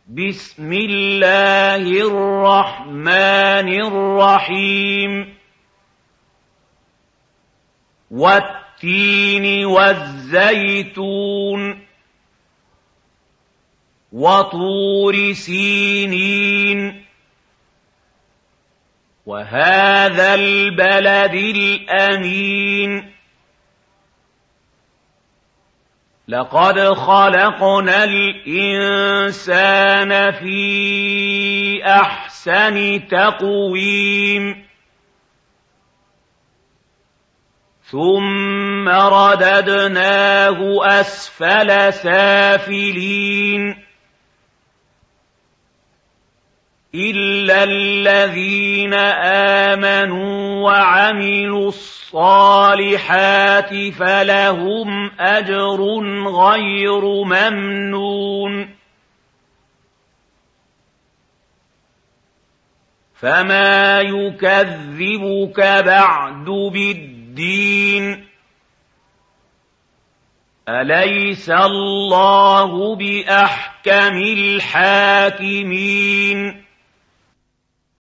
بسم الله الرحمن الرحيم والتين والزيتون وطور سينين وهذا البلد الأمين لقد خلقنا الإنسان في أحسن تقويم ثم رددناه أسفل سافلين إلا الذين آمنوا وعملوا الصالحات فلهم أجر غير ممنون فما يكذبك بعد بالدين أليس الله بأحكم الحاكمين